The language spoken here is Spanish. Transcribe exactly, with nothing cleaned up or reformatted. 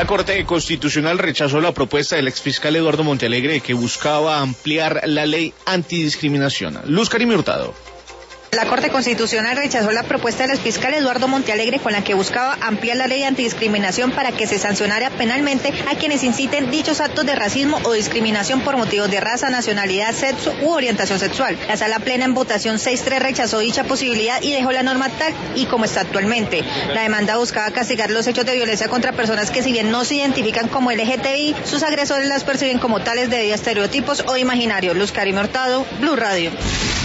La Corte Constitucional rechazó la propuesta del exfiscal Eduardo Montealegre que buscaba ampliar la ley antidiscriminación. Luz Karim Hurtado. La Corte Constitucional rechazó la propuesta del exfiscal Eduardo Montealegre con la que buscaba ampliar la ley de antidiscriminación para que se sancionara penalmente a quienes inciten dichos actos de racismo o discriminación por motivos de raza, nacionalidad, sexo u orientación sexual. La Sala Plena en votación seis tres rechazó dicha posibilidad y dejó la norma tal y como está actualmente. La demanda buscaba castigar los hechos de violencia contra personas que, si bien no se identifican como L G T B I, sus agresores las perciben como tales debido a estereotipos o imaginarios. Luz Karim Hurtado, Blue Radio.